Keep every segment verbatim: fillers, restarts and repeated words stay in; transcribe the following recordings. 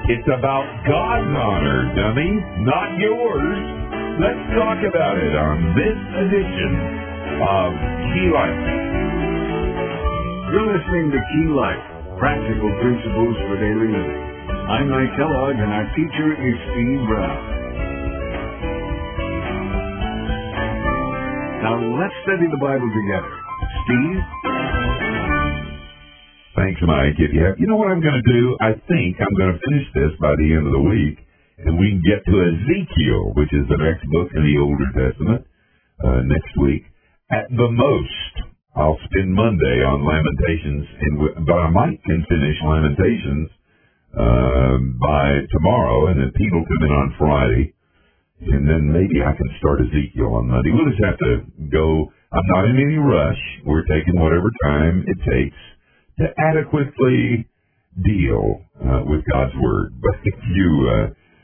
It's about God's honor, dummy, not yours. Let's talk about it on this edition of Key Life. You're listening to Key Life, Practical Principles for Daily Living. I'm Mike Kellogg, and our teacher is Steve Brown. Now let's study the Bible together. Steve? Thanks, Mike. If you, have, you know what I'm going to do? I think I'm going to finish this by the end of the week, and we can get to Ezekiel, which is the next book in the Older Testament, uh, next week. At the most, I'll spend Monday on Lamentations, and w- but I might can finish Lamentations uh, by tomorrow, and then Pete will come in on Friday, and then maybe I can start Ezekiel on Monday. We'll just have to go. I'm not in any rush. We're taking whatever time it takes to adequately deal uh, with God's Word. But if you, uh,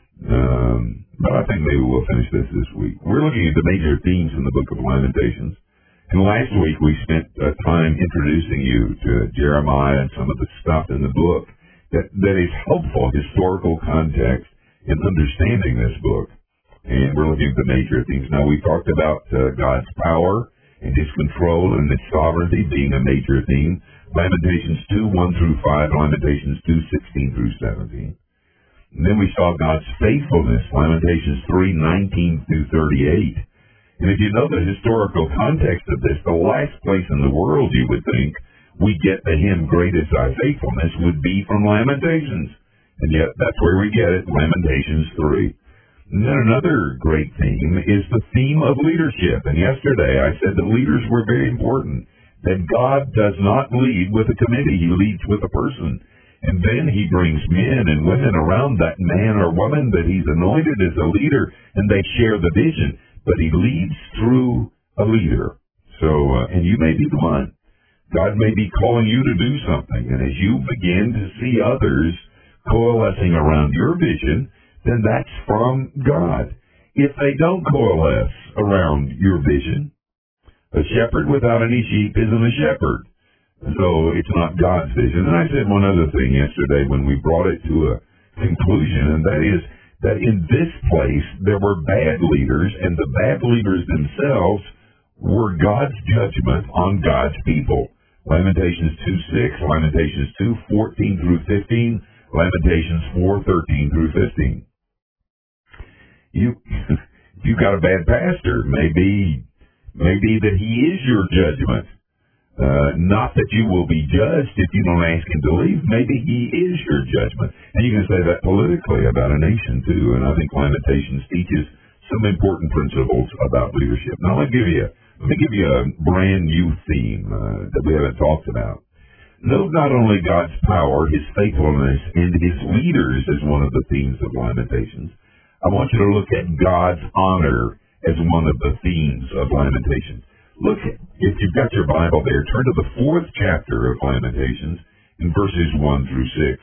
um, but I think maybe we'll finish this this week. We're looking at the major themes in the book of Lamentations. And last week we spent uh, time introducing you to Jeremiah and some of the stuff in the book that, that is helpful historical context in understanding this book. And we're looking at the major themes. Now, we talked about uh, God's power and His control and His sovereignty being a major theme. Lamentations two, one through five, Lamentations two, sixteen through seventeen. And then we saw God's faithfulness, Lamentations three, nineteen through thirty-eight. And if you know the historical context of this, the last place in the world you would think we get the hymn, Great is Thy Faithfulness, would be from Lamentations. And yet, that's where we get it, Lamentations three. And then another great theme is the theme of leadership. And yesterday I said that leaders were very important. That God does not lead with a committee, He leads with a person. And then He brings men and women around that man or woman that He's anointed as a leader, and they share the vision. But He leads through a leader. So, uh, and you may be the one. God may be calling you to do something, and as you begin to see others coalescing around your vision, then that's from God. If they don't coalesce around your vision, a shepherd without any sheep isn't a shepherd. So it's not God's vision. And I said one other thing yesterday when we brought it to a conclusion, and that is that in this place there were bad leaders, and the bad leaders themselves were God's judgment on God's people. Lamentations two six, Lamentations two fourteen through fifteen, Lamentations four thirteen through fifteen. You, you got a bad pastor, maybe Maybe that he is your judgment. Uh, not that you will be judged if you don't ask him to leave. Maybe he is your judgment. And you can say that politically about a nation, too. And I think Lamentations teaches some important principles about leadership. Now, let me give you, let me give you a brand new theme uh, that we haven't talked about. Note not only God's power, His faithfulness, and His leaders as one of the themes of Lamentations. I want you to look at God's honor as one of the themes of Lamentations. Look, if you've got your Bible there, turn to the fourth chapter of Lamentations in verses one through six.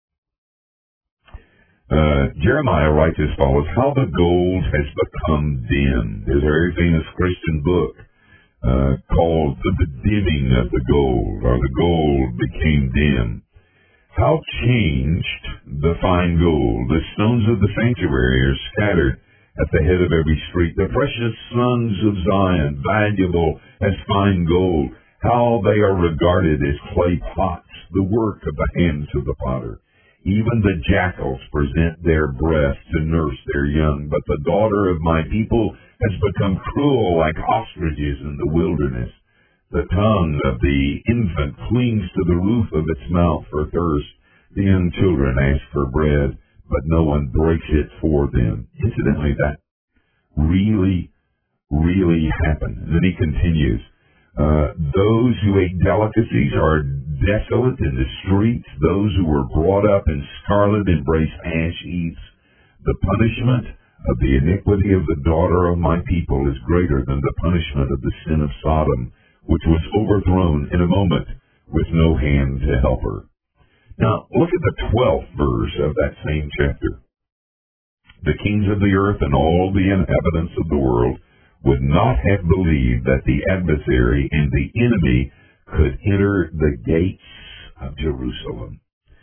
Uh, Jeremiah writes as follows, How the gold has become dim. There's a very famous Christian book uh, called The Dimming of the Gold, or The Gold Became Dim. How changed the fine gold. The stones of the sanctuary are scattered at the head of every street. The precious sons of Zion, valuable as fine gold, how they are regarded as clay pots, the work of the hands of the potter. Even the jackals present their breast to nurse their young, but the daughter of my people has become cruel like ostriches in the wilderness. The tongue of the infant clings to the roof of its mouth for thirst. The young children ask for bread, but no one breaks it for them. Incidentally, that really, really happened. And then he continues, uh, those who ate delicacies are desolate in the streets. Those who were brought up in scarlet embrace ash heaps. The punishment of the iniquity of the daughter of my people is greater than the punishment of the sin of Sodom, which was overthrown in a moment with no hand to help her. Now, look at the twelfth verse of that same chapter. The kings of the earth and all the inhabitants of the world would not have believed that the adversary and the enemy could enter the gates of Jerusalem.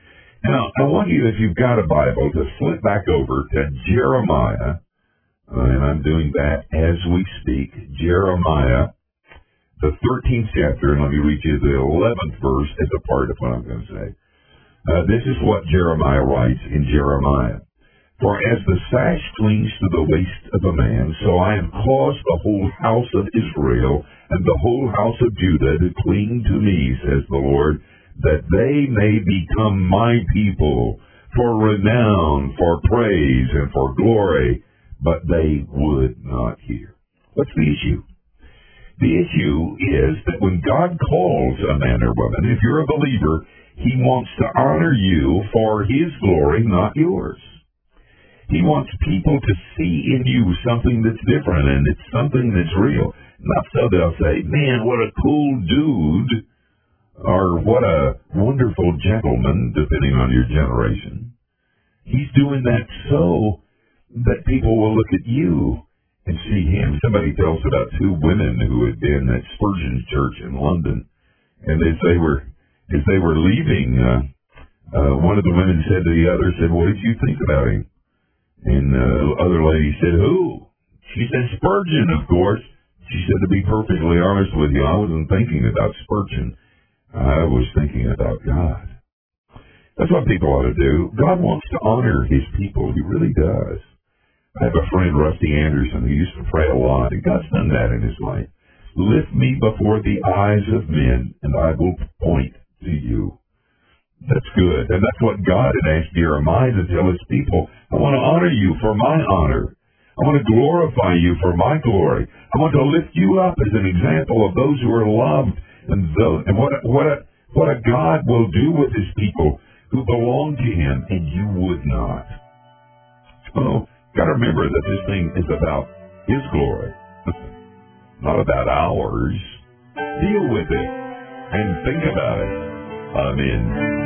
Now, I want you, if you've got a Bible, to flip back over to Jeremiah, uh, and I'm doing that as we speak. Jeremiah, the thirteenth chapter, and let me read you the eleventh verse as a part of what I'm going to say. Uh, this is what Jeremiah writes in Jeremiah. For as the sash clings to the waist of a man, so I have caused the whole house of Israel and the whole house of Judah to cling to me, says the Lord, that they may become my people, for renown, for praise, and for glory, but they would not hear. What's the issue? The issue is that when God calls a man or woman, if you're a believer, he wants to honor you for his glory, not yours. He wants people to see in you something that's different, and it's something that's real. Not so they'll say, man, what a cool dude, or what a wonderful gentleman, depending on your generation. He's doing that so that people will look at you and see him. Somebody tells about two women who had been at Spurgeon's church in London, and as they were as they were leaving, uh, uh, one of the women said to the other, said, what did you think about him? And uh, the other lady said, who? She said, Spurgeon, of course. She said, to be perfectly honest with you, I wasn't thinking about Spurgeon. I was thinking about God. That's what people ought to do. God wants to honor his people. He really does. I have a friend, Rusty Anderson, who used to pray a lot, and God's done that in his life. Lift me before the eyes of men, and I will point to you. That's good. And that's what God had asked Jeremiah to tell his people. I want to honor you for my honor. I want to glorify you for my glory. I want to lift you up as an example of those who are loved, and those, and what, what, a, what a God will do with his people who belong to him, and you would not. So, got to remember that this thing is about his glory, not about ours. Deal with it and think about it. Amen.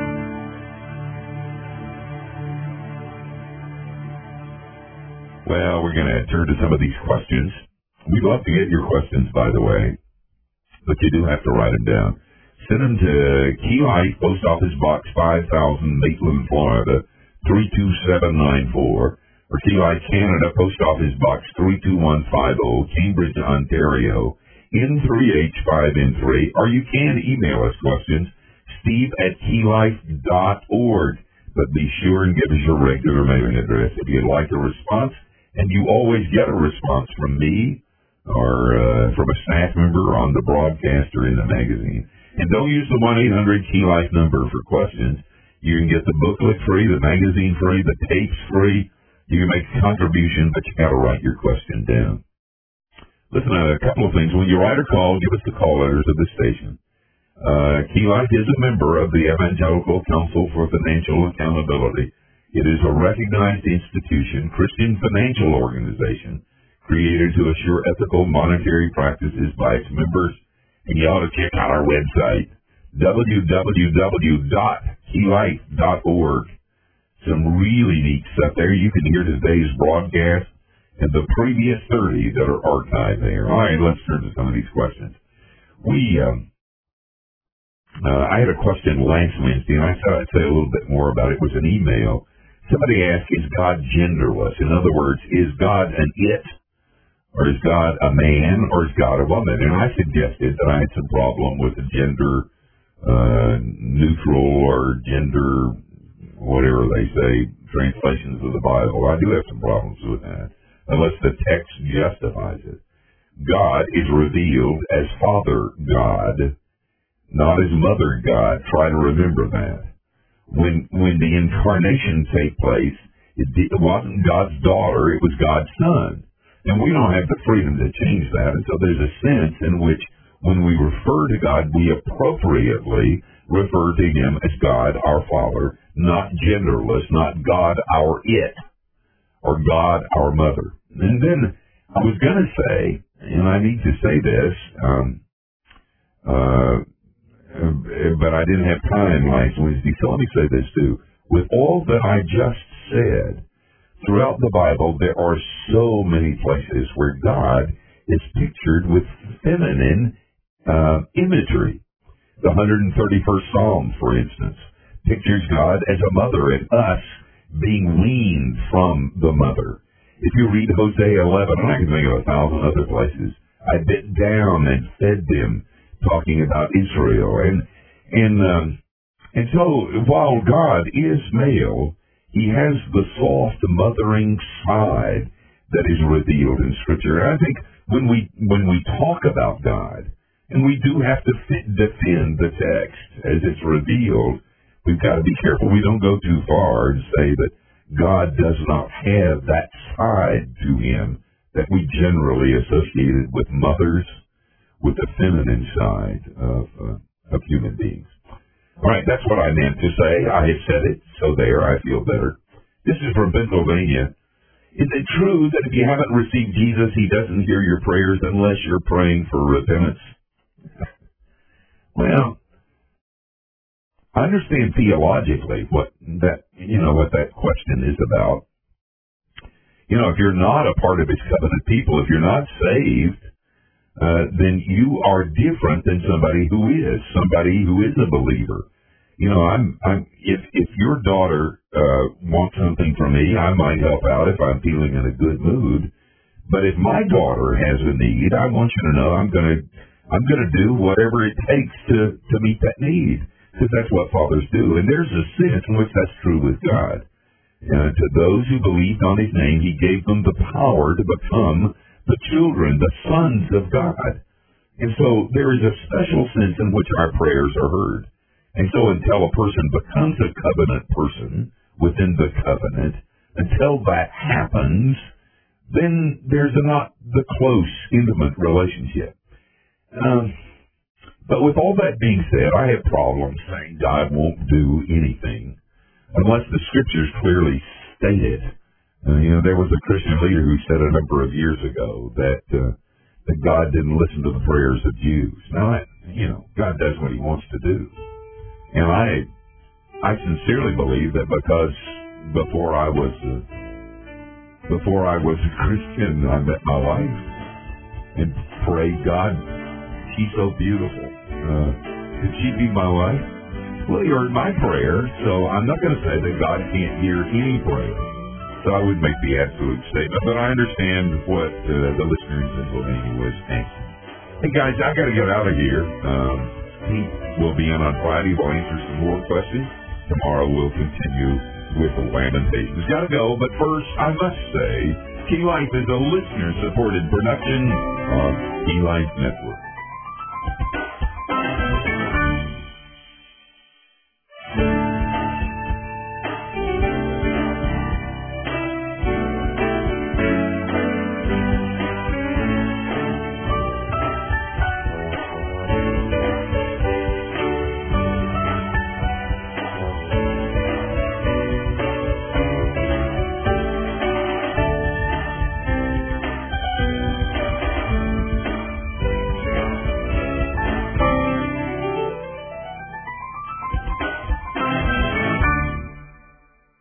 Well, we're going to turn to some of these questions. We'd love to get your questions, by the way, but you do have to write them down. Send them to Key Life, Post Office Box five thousand, Maitland, Florida, three two seven nine four. Or Key Life Canada, Post Office Box three two one five zero, Cambridge, Ontario, N three H five N three. Or you can email us questions, steve at keylife dot org. But be sure and give us your regular mailing address if you'd like a response. And you always get a response from me or uh, from a staff member on the broadcast or in the magazine. And don't use the one eight hundred Key Life number for questions. You can get the booklet free, the magazine free, the tapes free. You can make a contribution, but you got to write your question down. Listen, a couple of things. When you write or call, give us the call letters of the station. Uh, Key Life is a member of the Evangelical Council for Financial Accountability. It is a recognized institution, Christian financial organization, created to assure ethical monetary practices by its members. And you ought to check out our website, w w w dot key life dot org. Some really neat stuff there. You can hear today's broadcast and the previous thirty that are archived there. All right, let's turn to some of these questions. We, um, uh, I had a question last Wednesday, and I thought I'd say a little bit more about it. It was an email. Somebody asked, is God genderless? In other words, is God an it, or is God a man, or is God a woman? And I suggested that I had some problem with the gender uh, neutral or gender whatever they say, translations of the Bible. I do have some problems with that, unless the text justifies it. God is revealed as Father God, not as Mother God. Try to remember that. When when the incarnation take place, it, it wasn't God's daughter, it was God's son. And we don't have the freedom to change that. And so there's a sense in which when we refer to God, we appropriately refer to him as God our Father, not genderless, not God our it, or God our mother. And then I was going to say, and I need to say this, um, uh, but I didn't have time last Wednesday, so let me say this too. With all that I just said, throughout the Bible, there are so many places where God is pictured with feminine uh, imagery. The one hundred thirty-first Psalm, for instance. pictures God as a mother and us being weaned from the mother. If you read Hosea eleven, and I can think of a thousand other places, I bit down and fed them, talking about Israel. And and um, and so while God is male, he has the soft mothering side that is revealed in Scripture. And I think when we when we talk about God, and we do have to fit, defend the text as it's revealed, we've got to be careful we don't go too far and say that God does not have that side to him that we generally associated with mothers, with the feminine side of uh, of human beings. All right, that's what I meant to say. I have said it, so there, I feel better. This is from Pennsylvania. Is it true that if you haven't received Jesus, he doesn't hear your prayers unless you're praying for repentance? Well, I understand theologically what that, you know, what that question is about. You know, if you're not a part of his covenant people, if you're not saved, uh, then you are different than somebody who is, somebody who is a believer. You know, I'm, I'm, if, if your daughter, uh, wants something from me, I might help out if I'm feeling in a good mood. But if my daughter has a need, I want you to know I'm gonna, I'm gonna do whatever it takes to, to meet that need. Because that's what fathers do. And there's a sense in which that's true with God. Uh, to those who believed on his name, he gave them the power to become the children, the sons of God. And so there is a special sense in which our prayers are heard. And so until a person becomes a covenant person within the covenant, until that happens, then there's not the close, intimate relationship. Um, but with all that being said, I have problems saying God won't do anything unless the Scriptures clearly stated. Uh, you know, there was a Christian leader who said a number of years ago that uh, that God didn't listen to the prayers of Jews. Now, I, you know, God does what he wants to do. And I I sincerely believe that because before I was a, before I was a Christian, I met my wife and prayed, God, she's so beautiful. Uh, could she be my wife? Well, he heard my prayer, so I'm not going to say that God can't hear any prayer. So I would make the absolute statement, but I understand what uh, the listener in Pennsylvania was asking. Hey guys, I got to get out of here. Um, Pete will be in on Friday. We'll answer some more questions. Tomorrow we'll continue with the Lamentations. Got to go, but first I must say, Key Life is a listener-supported production of Key Life Network.